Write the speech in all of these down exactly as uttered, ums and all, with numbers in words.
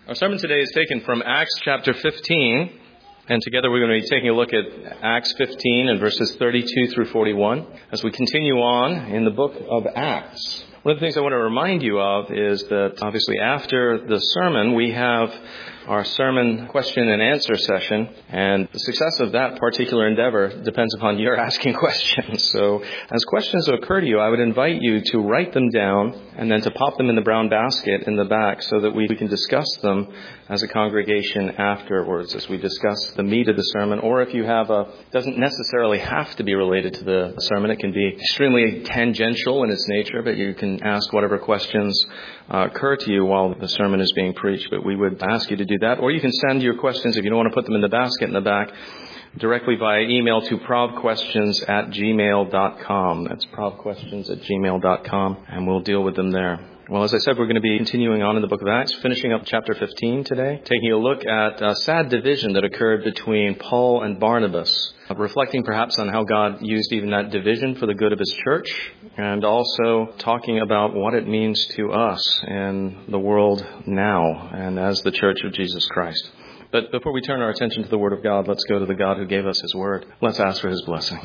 Our sermon today is taken from Acts chapter fifteen, and together we're going to be taking a look at Acts fifteen and verses thirty-two through forty-one as we continue on in the book of Acts. One of the things I want to remind you of is that obviously after the sermon we have our sermon question and answer session, and the success of that particular endeavor depends upon your asking questions. So as questions occur to you, I would invite you to write them down and then to pop them in the brown basket in the back so that we can discuss them as a congregation afterwards as we discuss the meat of the sermon. Or if you have a, it doesn't necessarily have to be related to the sermon. It can be extremely tangential in its nature, but you can ask whatever questions uh, occur to you while the sermon is being preached. But we would ask you to do that. Or you can send your questions, if you don't want to put them in the basket in the back, directly via email to provquestions at gmail dot com. That's provquestions at gmail dot com, and we'll deal with them there. Well, as I said, we're going to be continuing on in the book of Acts, finishing up chapter fifteen today, taking a look at a sad division that occurred between Paul and Barnabas, reflecting perhaps on how God used even that division for the good of his church, and also talking about what it means to us in the world now and as the church of Jesus Christ. But before we turn our attention to the Word of God, let's go to the God who gave us His Word. Let's ask for His blessing.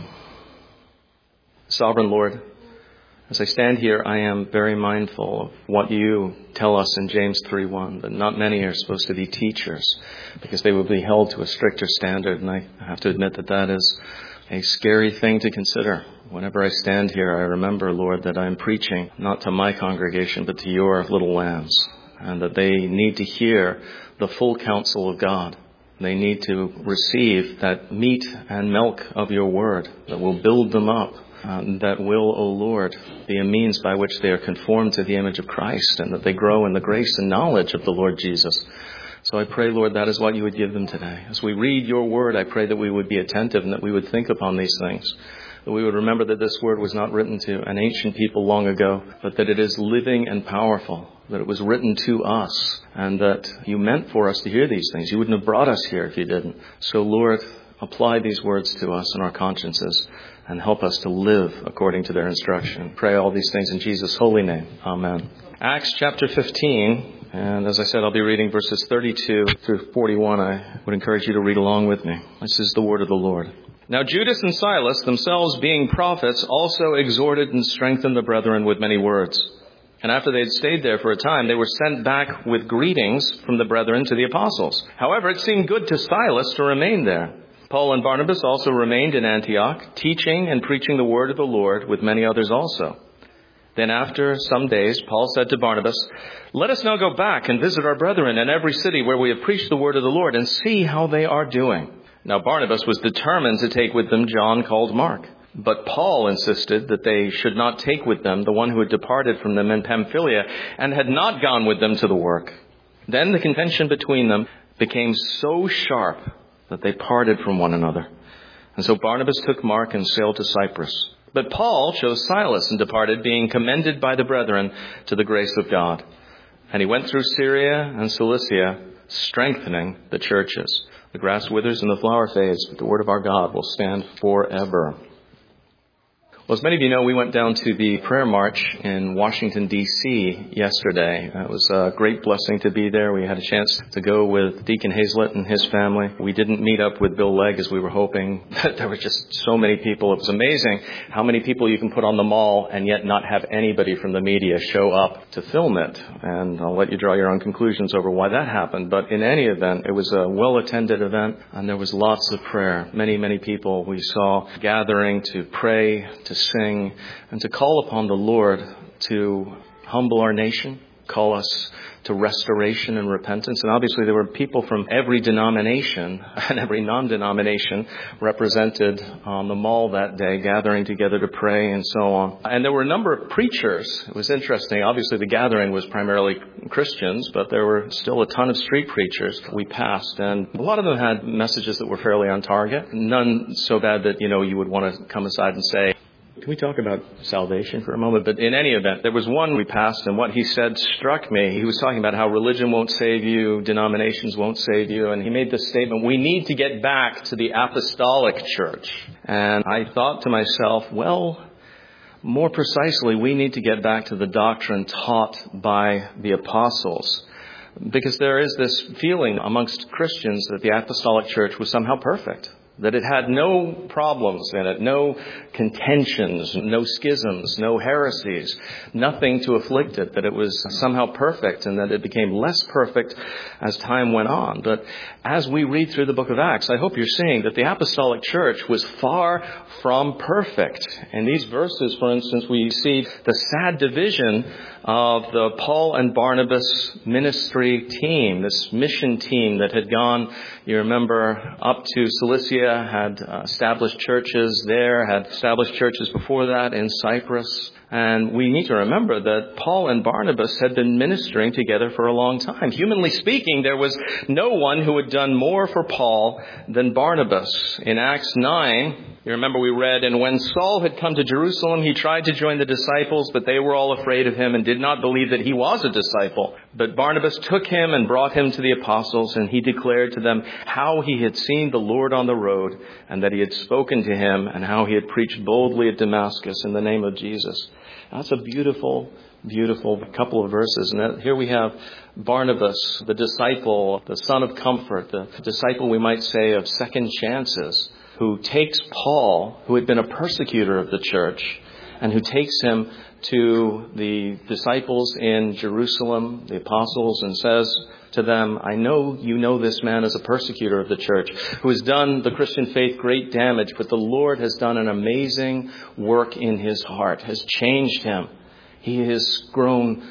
Sovereign Lord, as I stand here, I am very mindful of what you tell us in James three one, that not many are supposed to be teachers because they will be held to a stricter standard. And I have to admit that that is a scary thing to consider. Whenever I stand here, I remember, Lord, that I am preaching not to my congregation, but to your little lambs, and that they need to hear the full counsel of God. They need to receive that meat and milk of your word that will build them up. Um, that will, O Lord, be a means by which they are conformed to the image of Christ and that they grow in the grace and knowledge of the Lord Jesus. So I pray, Lord, that is what you would give them today. As we read your word, I pray that we would be attentive and that we would think upon these things. That we would remember that this word was not written to an ancient people long ago, but that it is living and powerful, that it was written to us, and that you meant for us to hear these things. You wouldn't have brought us here if you didn't. So, Lord, apply these words to us in our consciences and help us to live according to their instruction. Pray all these things in Jesus' holy name. Amen. Acts chapter fifteen, and as I said, I'll be reading verses thirty-two through forty-one. I would encourage you to read along with me. This is the word of the Lord. Now Judas and Silas, themselves being prophets, also exhorted and strengthened the brethren with many words. And after they had stayed there for a time, they were sent back with greetings from the brethren to the apostles. However, it seemed good to Silas to remain there. Paul and Barnabas also remained in Antioch, teaching and preaching the word of the Lord with many others also. Then after some days, Paul said to Barnabas, "Let us now go back and visit our brethren in every city where we have preached the word of the Lord and see how they are doing." Now Barnabas was determined to take with them John called Mark. But Paul insisted that they should not take with them the one who had departed from them in Pamphylia and had not gone with them to the work. Then the contention between them became so sharp that they parted from one another. And so Barnabas took Mark and sailed to Cyprus. But Paul chose Silas and departed, being commended by the brethren to the grace of God. And he went through Syria and Cilicia, strengthening the churches. The grass withers and the flower fades, but the word of our God will stand forever. Well, as many of you know, we went down to the prayer march in Washington, D C yesterday. It was a great blessing to be there. We had a chance to go with Deacon Hazlett and his family. We didn't meet up with Bill Legg as we were hoping. There were just so many people. It was amazing how many people you can put on the mall and yet not have anybody from the media show up to film it. And I'll let you draw your own conclusions over why that happened. But in any event, it was a well-attended event, and there was lots of prayer. Many, many people we saw gathering to pray, to sing, and to call upon the Lord to humble our nation, call us to restoration and repentance. And obviously there were people from every denomination and every non-denomination represented on the mall that day, gathering together to pray and so on. And there were a number of preachers. It was interesting. Obviously the gathering was primarily Christians, but there were still a ton of street preachers we passed. And a lot of them had messages that were fairly on target. None so bad that, you know, you would want to come aside and say, Can we talk about salvation for a moment? But in any event, there was one we passed, and what he said struck me. He was talking about how religion won't save you, denominations won't save you, and he made this statement, we need to get back to the apostolic church. And I thought to myself, well, more precisely, we need to get back to the doctrine taught by the apostles. Because there is this feeling amongst Christians that the apostolic church was somehow perfect, that it had no problems in it, no contentions, no schisms, no heresies, nothing to afflict it, that it was somehow perfect and that it became less perfect as time went on. But as we read through the book of Acts, I hope you're seeing that the apostolic church was far from perfect. In these verses, for instance, we see the sad division of the Paul and Barnabas ministry team, this mission team that had gone, you remember, up to Cilicia, had uh, established churches there, had established churches before that in Cyprus. And we need to remember that Paul and Barnabas had been ministering together for a long time. Humanly speaking, there was no one who had done more for Paul than Barnabas. In Acts nine, you remember we read, "And when Saul had come to Jerusalem, he tried to join the disciples, but they were all afraid of him and did not believe that he was a disciple. But Barnabas took him and brought him to the apostles, and he declared to them how he had seen the Lord on the road, and that he had spoken to him, and how he had preached boldly at Damascus in the name of Jesus." That's a beautiful, beautiful couple of verses. And here we have Barnabas, the disciple, the son of comfort, the disciple, we might say, of second chances, who takes Paul, who had been a persecutor of the church, and who takes him to the disciples in Jerusalem, the apostles, and says to them, "I know you know this man as a persecutor of the church, who has done the Christian faith great damage, but the Lord has done an amazing work in his heart, has changed him. He has grown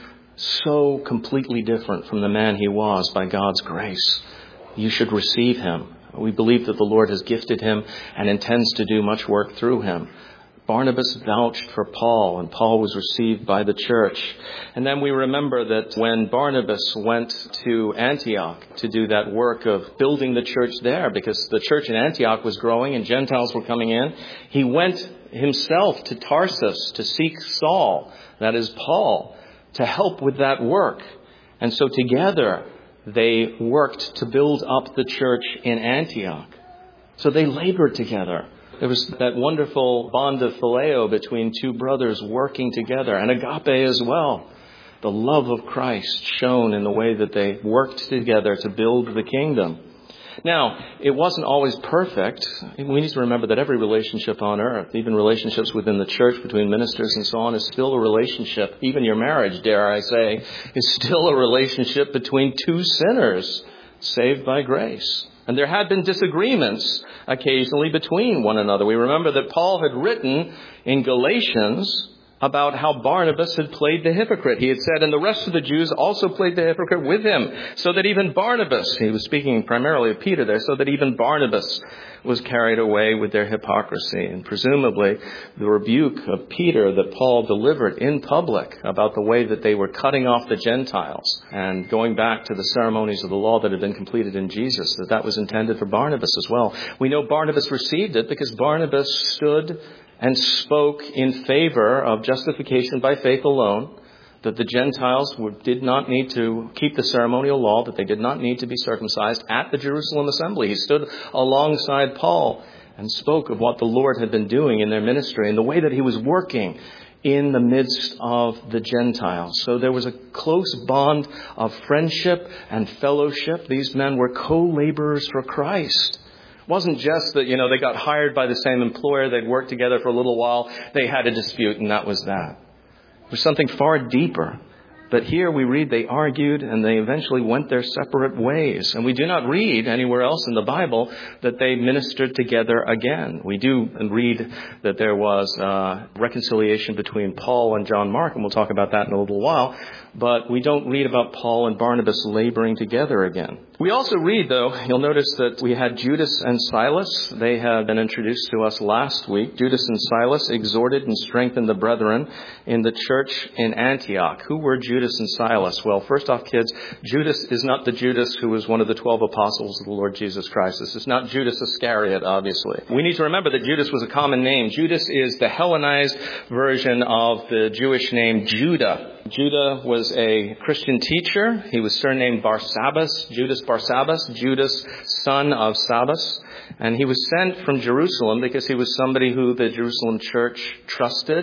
so completely different from the man he was by God's grace. You should receive him. We believe that the Lord has gifted him and intends to do much work through him." Barnabas vouched for Paul, and Paul was received by the church. And then we remember that when Barnabas went to Antioch to do that work of building the church there, because the church in Antioch was growing and Gentiles were coming in, he went himself to Tarsus to seek Saul, that is Paul, to help with that work. And so together they worked to build up the church in Antioch. So they labored together. There was that wonderful bond of phileo between two brothers working together, and agape as well. The love of Christ shown in the way that they worked together to build the kingdom. Now, it wasn't always perfect. We need to remember that every relationship on earth, even relationships within the church between ministers and so on, is still a relationship. Even your marriage, dare I say, is still a relationship between two sinners saved by grace. And there had been disagreements occasionally between one another. We remember that Paul had written in Galatians about how Barnabas had played the hypocrite. He had said, "And the rest of the Jews also played the hypocrite with him, so that even Barnabas," he was speaking primarily of Peter there, "so that even Barnabas was carried away with their hypocrisy." And presumably the rebuke of Peter that Paul delivered in public about the way that they were cutting off the Gentiles and going back to the ceremonies of the law that had been completed in Jesus, that that was intended for Barnabas as well. We know Barnabas received it because Barnabas stood and spoke in favor of justification by faith alone, that the Gentiles would, did not need to keep the ceremonial law, that they did not need to be circumcised at the Jerusalem assembly. He stood alongside Paul and spoke of what the Lord had been doing in their ministry and the way that he was working in the midst of the Gentiles. So there was a close bond of friendship and fellowship. These men were co-laborers for Christ. It wasn't just that, you know, they got hired by the same employer, they'd worked together for a little while, they had a dispute, and that was that. It was something far deeper. But here we read they argued and they eventually went their separate ways. And we do not read anywhere else in the Bible that they ministered together again. We do read that there was uh, reconciliation between Paul and John Mark, and we'll talk about that in a little while. But we don't read about Paul and Barnabas laboring together again. We also read, though, you'll notice that we had Judas and Silas. They had been introduced to us last week. Judas and Silas exhorted and strengthened the brethren in the church in Antioch. Who were Judas and Silas? Well, first off, kids, Judas is not the Judas who was one of the twelve apostles of the Lord Jesus Christ. This is not Judas Iscariot, obviously. We need to remember that Judas was a common name. Judas is the Hellenized version of the Jewish name Judah. Judah was a Christian teacher. He was surnamed Barsabbas, Judas Barsabbas, Judas, son of Sabbas. And he was sent from Jerusalem because he was somebody who the Jerusalem church trusted.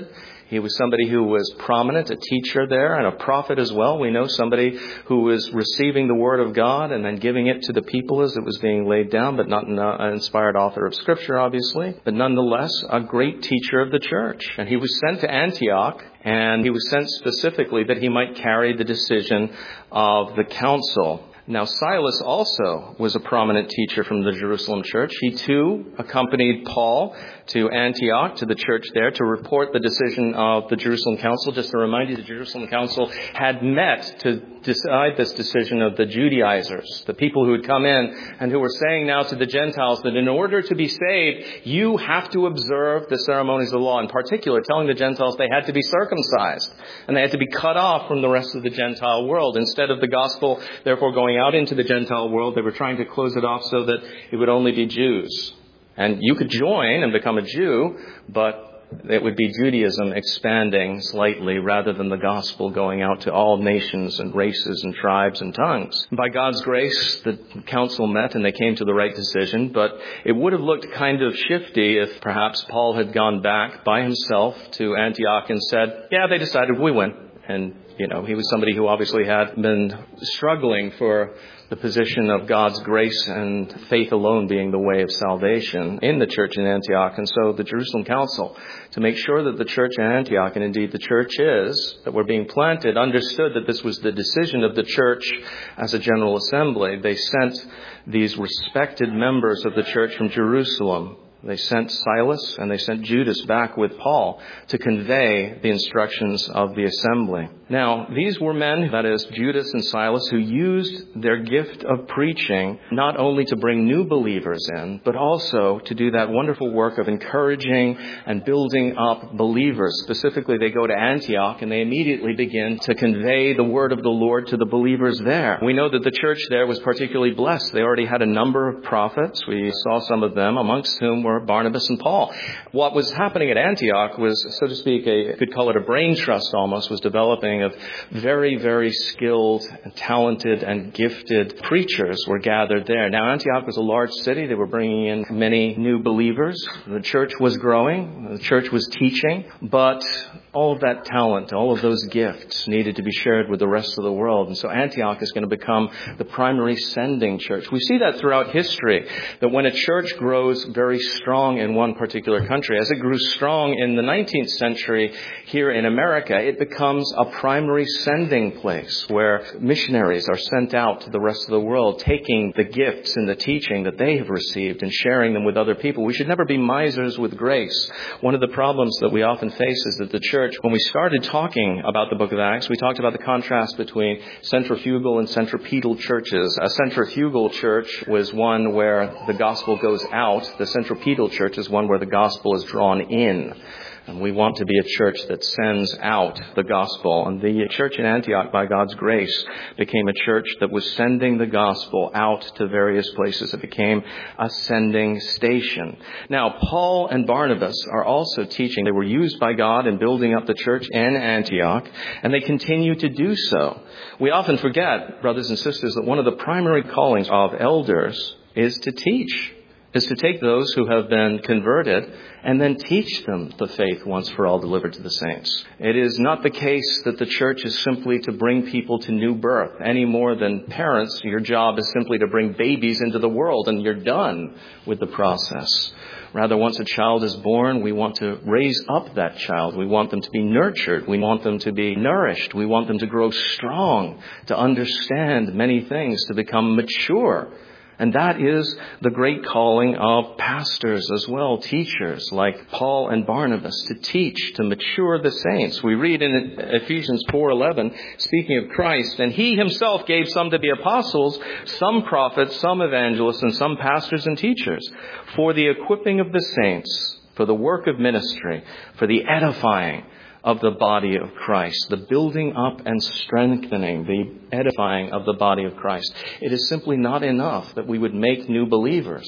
He was somebody who was prominent, a teacher there, and a prophet as well. We know somebody who was receiving the Word of God and then giving it to the people as it was being laid down, but not an inspired author of Scripture, obviously. But nonetheless, a great teacher of the church. And he was sent to Antioch, and he was sent specifically that he might carry the decision of the council. Now, Silas also was a prominent teacher from the Jerusalem church. He too accompanied Paul to Antioch, to the church there, to report the decision of the Jerusalem council. Just to remind you, the Jerusalem council had met to decide this decision of the Judaizers, the people who had come in and who were saying now to the Gentiles that in order to be saved, you have to observe the ceremonies of the law. In particular, telling the Gentiles they had to be circumcised and they had to be cut off from the rest of the Gentile world. Instead of the gospel, therefore, going out into the Gentile world, they were trying to close it off so that it would only be Jews. And you could join and become a Jew, but it would be Judaism expanding slightly rather than the gospel going out to all nations and races and tribes and tongues. By God's grace, the council met and they came to the right decision, but it would have looked kind of shifty if perhaps Paul had gone back by himself to Antioch and said, yeah, they decided we win. And, you know, he was somebody who obviously had been struggling for the position of God's grace and faith alone being the way of salvation in the church in Antioch. And so the Jerusalem Council, to make sure that the church in Antioch, and indeed the churches that were being planted, understood that this was the decision of the church as a general assembly, they sent these respected members of the church from Jerusalem. They sent Silas and they sent Judas back with Paul to convey the instructions of the assembly. Now, these were men, that is, Judas and Silas, who used their gift of preaching not only to bring new believers in, but also to do that wonderful work of encouraging and building up believers. Specifically, they go to Antioch and they immediately begin to convey the word of the Lord to the believers there. We know that the church there was particularly blessed. They already had a number of prophets. We saw some of them, amongst whom were Barnabas and Paul. What was happening at Antioch was, so to speak, a, you could call it a brain trust almost, was developing of very, very skilled and talented and gifted preachers were gathered there. Now, Antioch was a large city. They were bringing in many new believers. The church was growing. The church was teaching. But all of that talent, all of those gifts needed to be shared with the rest of the world. And so Antioch is going to become the primary sending church. We see that throughout history, that when a church grows very strong in one particular country, as it grew strong in the nineteenth century here in America, it becomes a primary sending place where missionaries are sent out to the rest of the world, taking the gifts and the teaching that they have received and sharing them with other people. We should never be misers with grace. One of the problems that we often face is that the church, when we started talking about the book of Acts, we talked about the contrast between centrifugal and centripetal churches. A centrifugal church was one where the gospel goes out. The centripetal church is one where the gospel is drawn in. And we want to be a church that sends out the gospel. And the church in Antioch, by God's grace, became a church that was sending the gospel out to various places. It became a sending station. Now, Paul and Barnabas are also teaching. They were used by God in building up the church in Antioch, and they continue to do so. We often forget, brothers and sisters, that one of the primary callings of elders is to teach. Is to take those who have been converted and then teach them the faith once for all delivered to the saints. It is not the case that the church is simply to bring people to new birth any more than parents. Your job is simply to bring babies into the world and you're done with the process. Rather, once a child is born, we want to raise up that child. We want them to be nurtured. We want them to be nourished. We want them to grow strong, to understand many things, to become mature. And that is the great calling of pastors as well, teachers like Paul and Barnabas, to teach, to mature the saints. We read in Ephesians four eleven, speaking of Christ, and he himself gave some to be apostles, some prophets, some evangelists, and some pastors and teachers, for the equipping of the saints, for the work of ministry, for the edifying of the body of Christ, the building up and strengthening, the edifying of the body of Christ. It is simply not enough that we would make new believers.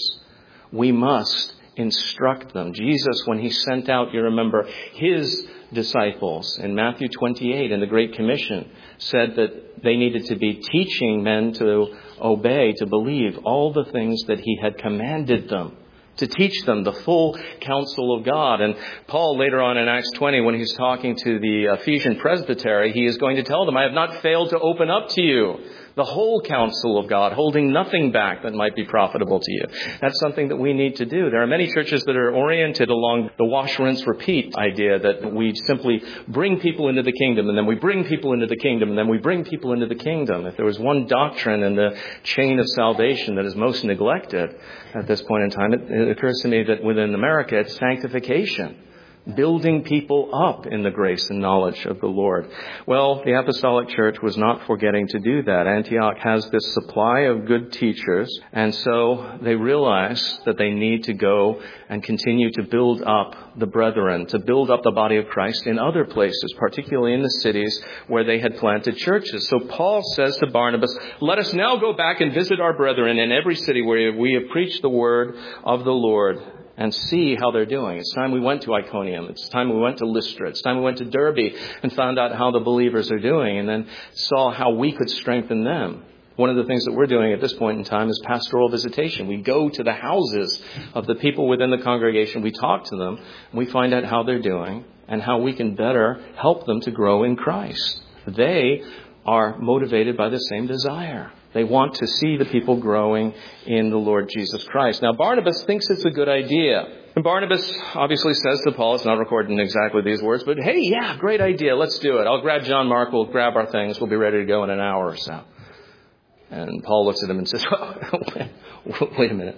We must instruct them. Jesus, when he sent out, you remember, his disciples in Matthew twenty-eight in the Great Commission, said that they needed to be teaching men to obey, to believe all the things that he had commanded them. to teach them the full counsel of God. And Paul, later on in Acts twenty, when he's talking to the Ephesian presbytery, he is going to tell them, I have not failed to open up to you the whole counsel of God, holding nothing back that might be profitable to you. That's something that we need to do. There are many churches that are oriented along the wash, rinse, repeat idea that we simply bring people into the kingdom, and then we bring people into the kingdom, and then we bring people into the kingdom. If there was one doctrine in the chain of salvation that is most neglected at this point in time, it, it occurs to me that within America, it's sanctification. Building people up in the grace and knowledge of the Lord. Well, the Apostolic Church was not forgetting to do that. Antioch has this supply of good teachers, and so they realize that they need to go and continue to build up the brethren, to build up the body of Christ in other places, particularly in the cities where they had planted churches. So Paul says to Barnabas, let us now go back and visit our brethren in every city where we have preached the word of the Lord, and see how they're doing. It's time we went to Iconium. It's time we went to Lystra. It's time we went to Derbe and found out how the believers are doing, and then saw how we could strengthen them. One of the things that we're doing at this point in time is pastoral visitation. We go to the houses of the people within the congregation. We talk to them. And we find out how they're doing and how we can better help them to grow in Christ. They are motivated by the same desire. They want to see the people growing in the Lord Jesus Christ. Now, Barnabas thinks it's a good idea. And Barnabas obviously says to Paul, it's not recorded in exactly these words, but hey, yeah, great idea. Let's do it. I'll grab John Mark. We'll grab our things. We'll be ready to go in an hour or so. And Paul looks at him and says, wait a minute.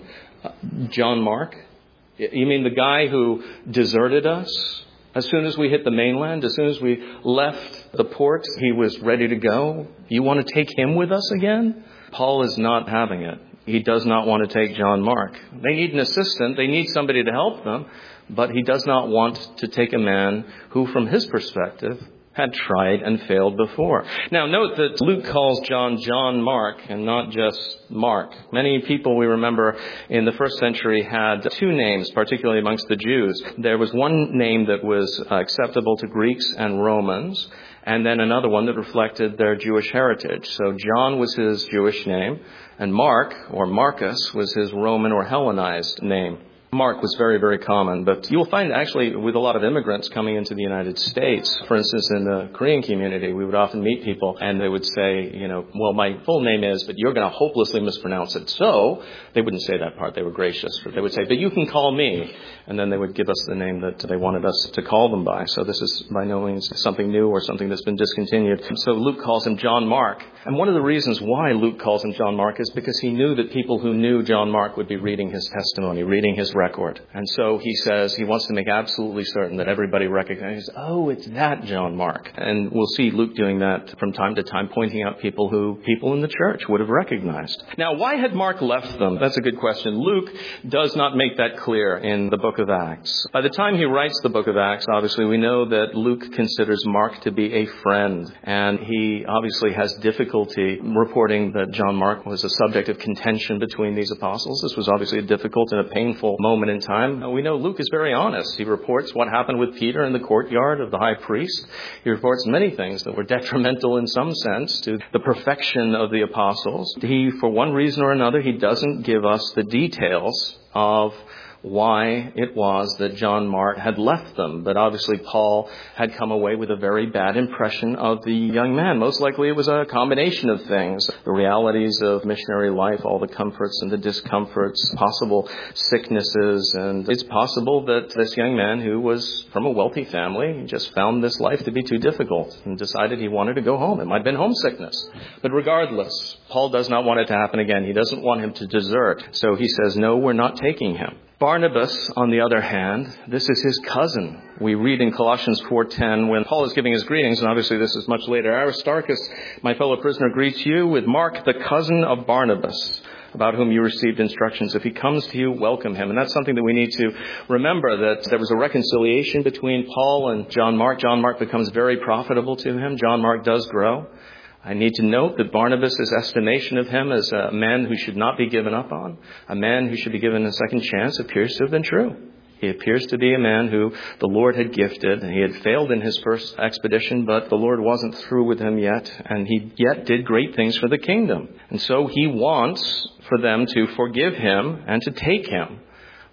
John Mark? You mean the guy who deserted us? As soon as we hit the mainland, as soon as we left the port, he was ready to go. You want to take him with us again? Paul is not having it. He does not want to take John Mark. They need an assistant. They need somebody to help them. But he does not want to take a man who, from his perspective, had tried and failed before. Now, note that Luke calls John John Mark and not just Mark. Many people, we remember, in the first century had two names, particularly amongst the Jews. There was one name that was acceptable to Greeks and Romans, and then another one that reflected their Jewish heritage. So John was his Jewish name, and Mark, or Marcus, was his Roman or Hellenized name. Mark was very, very common, but you'll find actually with a lot of immigrants coming into the United States, for instance, in the Korean community, we would often meet people and they would say, you know, well, my full name is, but you're going to hopelessly mispronounce it. So they wouldn't say that part. They were gracious. But they would say, but you can call me. And then they would give us the name that they wanted us to call them by. So this is by no means something new or something that's been discontinued. So Luke calls him John Mark. And one of the reasons why Luke calls him John Mark is because he knew that people who knew John Mark would be reading his testimony, reading his record. And so he says he wants to make absolutely certain that everybody recognizes, oh, it's that John Mark. And we'll see Luke doing that from time to time, pointing out people who people in the church would have recognized. Now, why had Mark left them? That's a good question. Luke does not make that clear in the book of Acts. By the time he writes the book of Acts, obviously, we know that Luke considers Mark to be a friend. And he obviously has difficulty reporting that John Mark was a subject of contention between these apostles. This was obviously a difficult and a painful moment in time. We know Luke is very honest. He reports what happened with Peter in the courtyard of the high priest. He reports many things that were detrimental in some sense to the perfection of the apostles. He, for one reason or another, he doesn't give us the details of why it was that John Mark had left them. But obviously Paul had come away with a very bad impression of the young man. Most likely it was a combination of things. The realities of missionary life, all the comforts and the discomforts, possible sicknesses. And it's possible that this young man, who was from a wealthy family, just found this life to be too difficult and decided he wanted to go home. It might have been homesickness. But regardless, Paul does not want it to happen again. He doesn't want him to desert. So he says, no, we're not taking him. Barnabas, on the other hand, this is his cousin. We read in Colossians four ten when Paul is giving his greetings, and obviously this is much later. Aristarchus, my fellow prisoner, greets you with Mark, the cousin of Barnabas, about whom you received instructions. If he comes to you, welcome him. And that's something that we need to remember, that there was a reconciliation between Paul and John Mark. John Mark becomes very profitable to him. John Mark does grow. I need to note that Barnabas' estimation of him as a man who should not be given up on, a man who should be given a second chance, appears to have been true. He appears to be a man who the Lord had gifted. He had failed in his first expedition, but the Lord wasn't through with him yet, and he yet did great things for the kingdom. And so he wants for them to forgive him and to take him.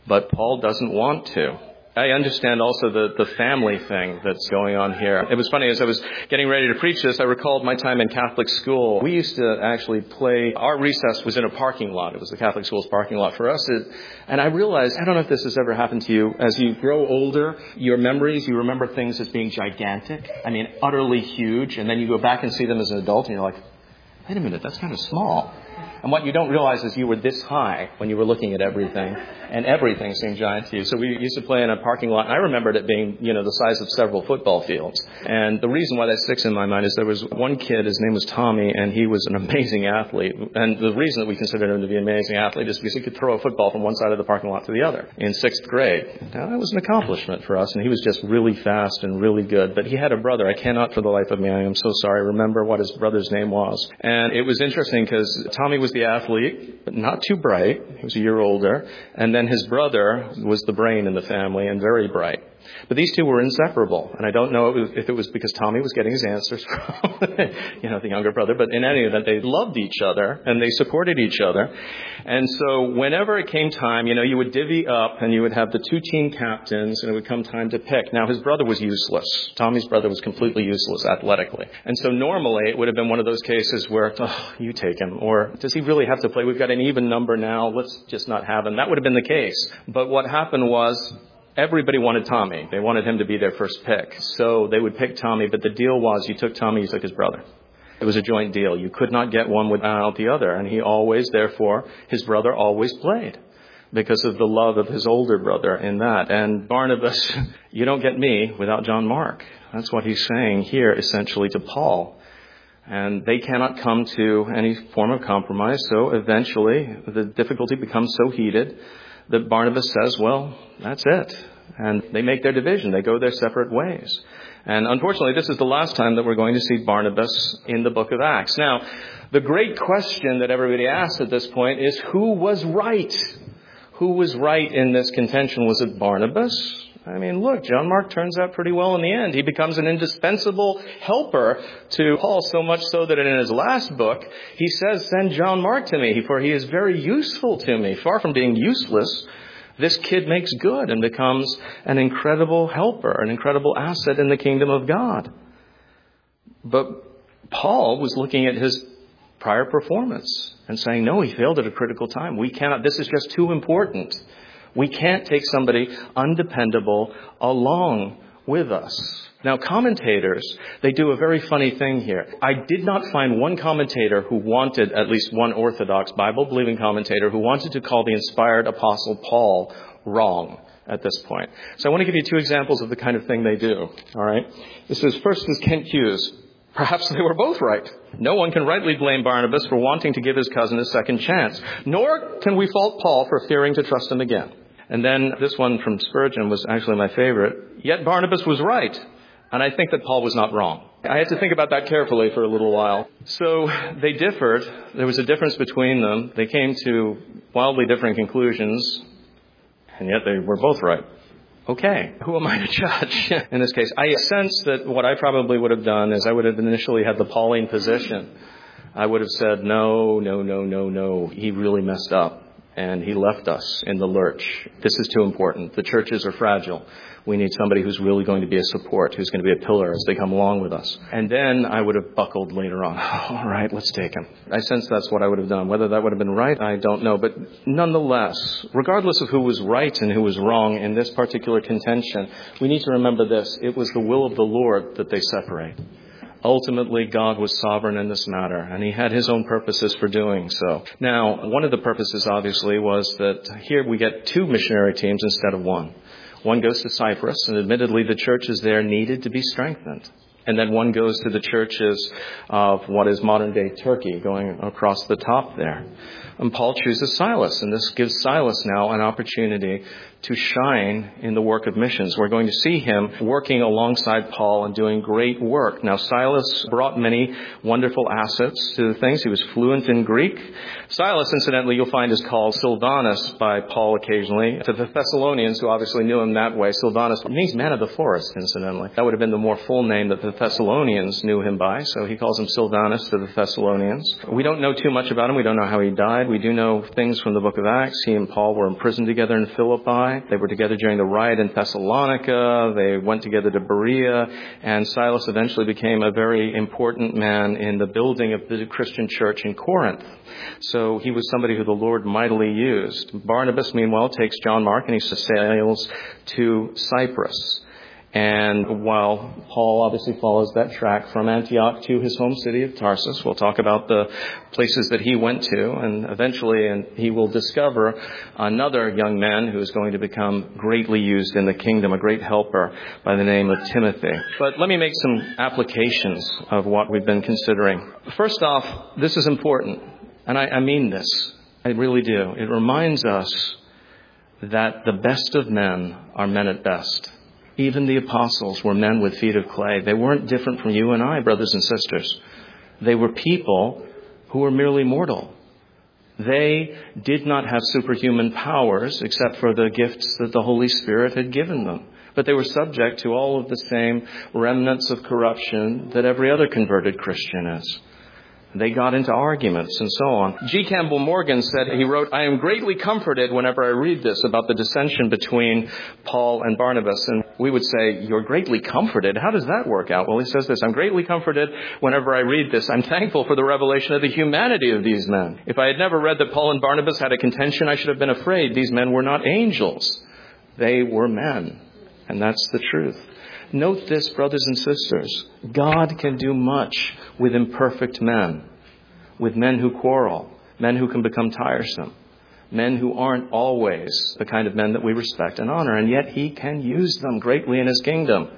But Paul doesn't want to. I understand also the, the family thing that's going on here. It was funny, as I was getting ready to preach this, I recalled my time in Catholic school. We used to actually play, our recess was in a parking lot. It was the Catholic school's parking lot for us. It, and I realized, I don't know if this has ever happened to you, as you grow older, your memories, you remember things as being gigantic. I mean, utterly huge. And then you go back and see them as an adult and you're like, wait a minute, that's kind of small. And what you don't realize is you were this high when you were looking at everything, and everything seemed giant to you. So we used to play in a parking lot, and I remembered it being, you know, the size of several football fields. And the reason why that sticks in my mind is there was one kid, his name was Tommy, and he was an amazing athlete. And the reason that we considered him to be an amazing athlete is because he could throw a football from one side of the parking lot to the other in sixth grade. Now, that was an accomplishment for us, and he was just really fast and really good. But he had a brother. I cannot for the life of me, I am so sorry, remember what his brother's name was. And it was interesting because Tommy was the athlete, but not too bright. He was a year older. And then his brother was the brain in the family and very bright. But these two were inseparable. And I don't know if it was because Tommy was getting his answers from, you know, the younger brother. But in any event, they loved each other and they supported each other. And so whenever it came time, you know, you would divvy up and you would have the two team captains and it would come time to pick. Now, his brother was useless. Tommy's brother was completely useless athletically. And so normally it would have been one of those cases where, oh, you take him. Or does he really have to play? We've got an even number now. Let's just not have him. That would have been the case. But what happened was, everybody wanted Tommy. They wanted him to be their first pick. So they would pick Tommy, but the deal was you took Tommy, you took his brother. It was a joint deal. You could not get one without the other. And he always, therefore, his brother always played because of the love of his older brother in that. And Barnabas, you don't get me without John Mark. That's what he's saying here essentially to Paul. And they cannot come to any form of compromise. So eventually the difficulty becomes so heated that Barnabas says, well, that's it. And they make their division. They go their separate ways. And unfortunately, this is the last time that we're going to see Barnabas in the book of Acts. Now, the great question that everybody asks at this point is, who was right? Who was right in this contention? Was it Barnabas? I mean, look, John Mark turns out pretty well in the end. He becomes an indispensable helper to Paul, so much so that in his last book, he says, send John Mark to me, for he is very useful to me. Far from being useless, this kid makes good and becomes an incredible helper, an incredible asset in the kingdom of God. But Paul was looking at his prior performance and saying, no, he failed at a critical time. We cannot, this is just too important. We can't take somebody undependable along with us. Now, commentators, they do a very funny thing here. I did not find one commentator who wanted, at least one Orthodox Bible-believing commentator, who wanted to call the inspired apostle Paul wrong at this point. So I want to give you two examples of the kind of thing they do. All right. This is, first is Kent Hughes. Perhaps they were both right. No one can rightly blame Barnabas for wanting to give his cousin a second chance, nor can we fault Paul for fearing to trust him again. And then this one from Spurgeon was actually my favorite. Yet Barnabas was right, and I think that Paul was not wrong. I had to think about that carefully for a little while. So they differed. There was a difference between them. They came to wildly different conclusions, and yet they were both right. Okay, who am I to judge in this case? I sense that what I probably would have done is I would have initially had the Pauline position. I would have said, no, no, no, no, no. He really messed up. And he left us in the lurch. This is too important. The churches are fragile. We need somebody who's really going to be a support, who's going to be a pillar as they come along with us. And then I would have buckled later on. All right, let's take him. I sense that's what I would have done. Whether that would have been right, I don't know. But nonetheless, regardless of who was right and who was wrong in this particular contention, we need to remember this. It was the will of the Lord that they separate. Ultimately, God was sovereign in this matter, and he had his own purposes for doing so. Now, one of the purposes, obviously, was that here we get two missionary teams instead of one. One goes to Cyprus, and admittedly, the churches there needed to be strengthened. And then one goes to the churches of what is modern-day Turkey, going across the top there. And Paul chooses Silas, and this gives Silas now an opportunity to shine in the work of missions. We're going to see him working alongside Paul and doing great work. Now, Silas brought many wonderful assets to the things. He was fluent in Greek. Silas, incidentally, you'll find is called Silvanus by Paul occasionally. To the Thessalonians, who obviously knew him that way, Silvanus means man of the forest, incidentally. That would have been the more full name that the Thessalonians knew him by, so he calls him Silvanus to the Thessalonians. We don't know too much about him. We don't know how he died. We do know things from the book of Acts. He and Paul were imprisoned together in Philippi. They were together during the riot in Thessalonica. They went together to Berea. And Silas eventually became a very important man in the building of the Christian church in Corinth. So he was somebody who the Lord mightily used. Barnabas, meanwhile, takes John Mark and he sails to Cyprus. And while Paul obviously follows that track from Antioch to his home city of Tarsus, we'll talk about the places that he went to, and eventually and he will discover another young man who is going to become greatly used in the kingdom, a great helper by the name of Timothy. But let me make some applications of what we've been considering. First off, this is important, and I, I mean this. I really do. It reminds us that the best of men are men at best. Even the apostles were men with feet of clay. They weren't different from you and I, brothers and sisters. They were people who were merely mortal. They did not have superhuman powers except for the gifts that the Holy Spirit had given them. But they were subject to all of the same remnants of corruption that every other converted Christian is. They got into arguments and so on. G. Campbell Morgan said, he wrote, "I am greatly comforted whenever I read this about the dissension between Paul and Barnabas." And we would say, "You're greatly comforted? How does that work out?" Well, he says this, "I'm greatly comforted whenever I read this. I'm thankful for the revelation of the humanity of these men. If I had never read that Paul and Barnabas had a contention, I should have been afraid. These men were not angels. They were men." And that's the truth. Note this, brothers and sisters. God can do much with imperfect men, with men who quarrel, men who can become tiresome, men who aren't always the kind of men that we respect and honor, and yet he can use them greatly in his kingdom.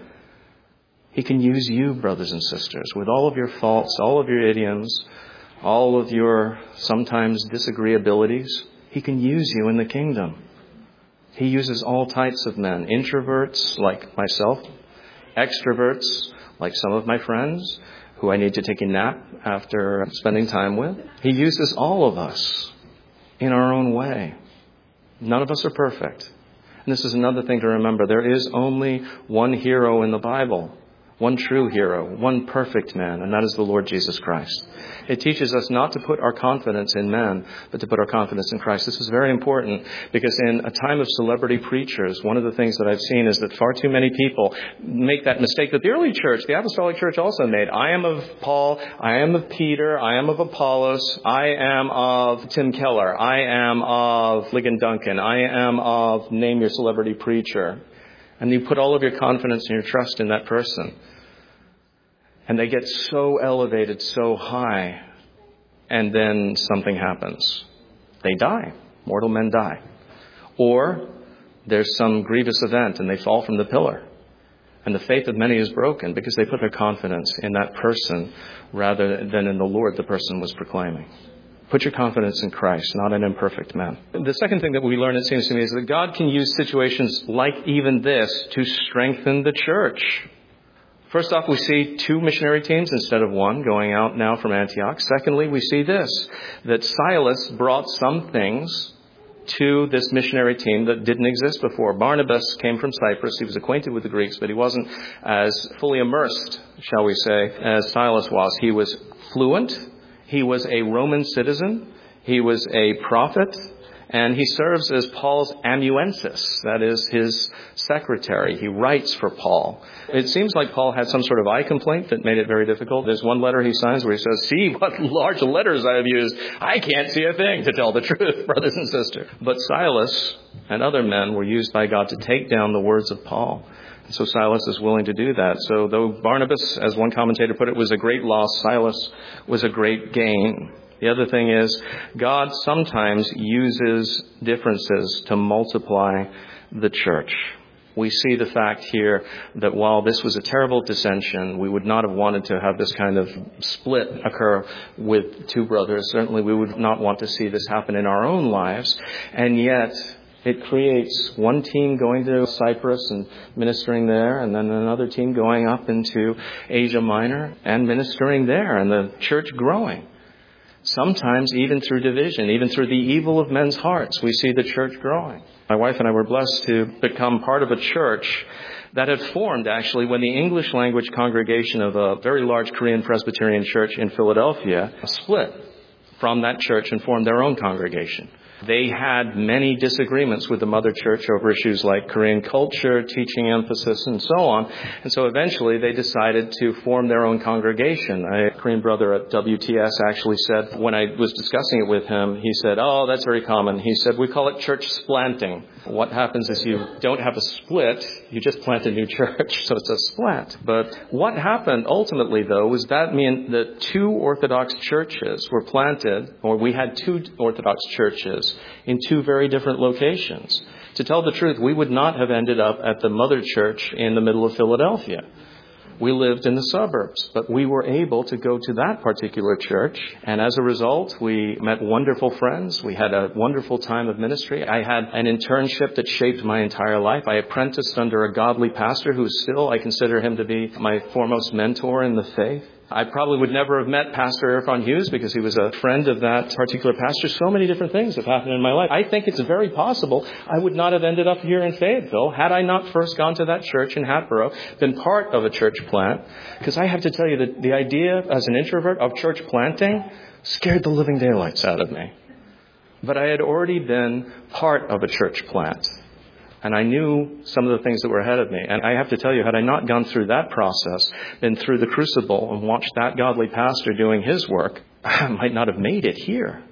He can use you, brothers and sisters, with all of your faults, all of your idioms, all of your sometimes disagreeabilities. He can use you in the kingdom. He uses all types of men, introverts like myself, extroverts, like some of my friends, who I need to take a nap after spending time with. He uses all of us in our own way. None of us are perfect. And this is another thing to remember. There is only one hero in the Bible, one true hero, one perfect man, and that is the Lord Jesus Christ. It teaches us not to put our confidence in men, but to put our confidence in Christ. This is very important because in a time of celebrity preachers, one of the things that I've seen is that far too many people make that mistake that the early church, the apostolic church also made. I am of Paul, I am of Peter, I am of Apollos, I am of Tim Keller, I am of Ligon Duncan, I am of name your celebrity preacher. And you put all of your confidence and your trust in that person. And they get so elevated, so high, and then something happens. They die. Mortal men die. Or there's some grievous event and they fall from the pillar. And the faith of many is broken because they put their confidence in that person rather than in the Lord the person was proclaiming. Put your confidence in Christ, not in imperfect men. The second thing that we learn, it seems to me, is that God can use situations like even this to strengthen the church. First off, we see two missionary teams instead of one going out now from Antioch. Secondly, we see this, that Silas brought some things to this missionary team that didn't exist before. Barnabas came from Cyprus. He was acquainted with the Greeks, but he wasn't as fully immersed, shall we say, as Silas was. He was fluent. He was a Roman citizen. He was a prophet. And he serves as Paul's amanuensis, that is his secretary. He writes for Paul. It seems like Paul had some sort of eye complaint that made it very difficult. There's one letter he signs where he says, "See what large letters I have used. I can't see a thing, to tell the truth, brothers and sisters." But Silas and other men were used by God to take down the words of Paul. And so Silas is willing to do that. So though Barnabas, as one commentator put it, was a great loss, Silas was a great gain. The other thing is, God sometimes uses differences to multiply the church. We see the fact here that while this was a terrible dissension, we would not have wanted to have this kind of split occur with two brothers. Certainly we would not want to see this happen in our own lives. And yet, It creates one team going to Cyprus and ministering there, and then another team going up into Asia Minor and ministering there, and the church growing. Sometimes even through division, even through the evil of men's hearts, we see the church growing. My wife and I were blessed to become part of a church that had formed, actually, when the English language congregation of a very large Korean Presbyterian church in Philadelphia split from that church and formed their own congregation. They had many disagreements with the mother church over issues like Korean culture, teaching emphasis, and so on. And so eventually they decided to form their own congregation. A Korean brother at W T S actually said, when I was discussing it with him, he said, oh, that's very common. He said, we call it church splanting. What happens is you don't have a split, you just plant a new church, so it's a splat. But what happened ultimately, though, was that meant that two Orthodox churches were planted, or we had two Orthodox churches in two very different locations. To tell the truth, we would not have ended up at the mother church in the middle of Philadelphia. We lived in the suburbs, but we were able to go to that particular church. And as a result, we met wonderful friends. We had a wonderful time of ministry. I had an internship that shaped my entire life. I apprenticed under a godly pastor who still, I consider him to be my foremost mentor in the faith. I probably would never have met Pastor Irfan Hughes because he was a friend of that particular pastor. So many different things have happened in my life. I think it's very possible I would not have ended up here in Fayetteville had I not first gone to that church in Hatboro, been part of a church plant. Because I have to tell you that the idea as an introvert of church planting scared the living daylights out of me. But I had already been part of a church plant. And I knew some of the things that were ahead of me. And I have to tell you, had I not gone through that process, been through the crucible and watched that godly pastor doing his work, I might not have made it here.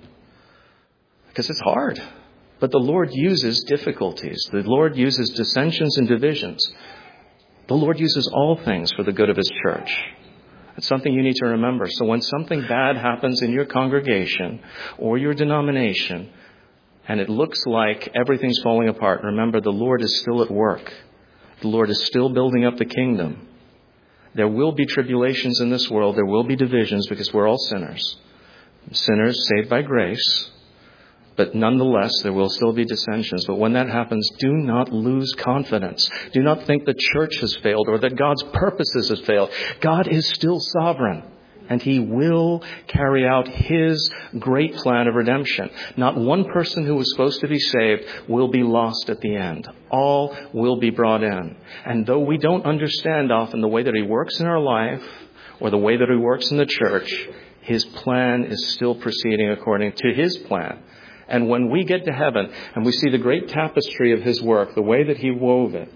Because it's hard. But the Lord uses difficulties. The Lord uses dissensions and divisions. The Lord uses all things for the good of His church. It's something you need to remember. So when something bad happens in your congregation or your denomination, and it looks like everything's falling apart, remember, the Lord is still at work. The Lord is still building up the kingdom. There will be tribulations in this world. There will be divisions because we're all sinners. Sinners saved by grace. But nonetheless, there will still be dissensions. But when that happens, do not lose confidence. Do not think the church has failed or that God's purposes have failed. God is still sovereign. And He will carry out His great plan of redemption. Not one person who was supposed to be saved will be lost at the end. All will be brought in. And though we don't understand often the way that He works in our life or the way that He works in the church, His plan is still proceeding according to His plan. And when we get to heaven and we see the great tapestry of His work, the way that He wove it,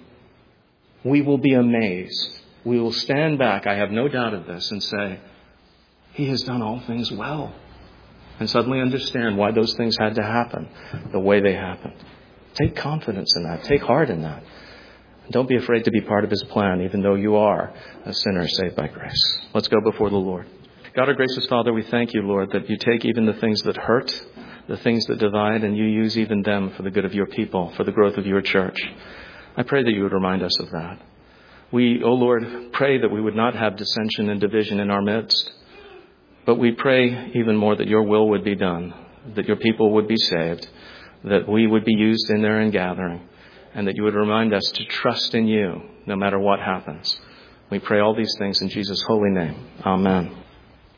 we will be amazed. We will stand back, I have no doubt of this, and say, He has done all things well. And suddenly understand why those things had to happen the way they happened. Take confidence in that. Take heart in that. Don't be afraid to be part of His plan, even though you are a sinner saved by grace. Let's go before the Lord. God, our gracious Father, we thank You, Lord, that You take even the things that hurt, the things that divide, and You use even them for the good of Your people, for the growth of Your church. I pray that You would remind us of that. We, O Lord, pray that we would not have dissension and division in our midst. But we pray even more that Your will would be done, that Your people would be saved, that we would be used in their ingathering, and that You would remind us to trust in You no matter what happens. We pray all these things in Jesus' holy name. Amen.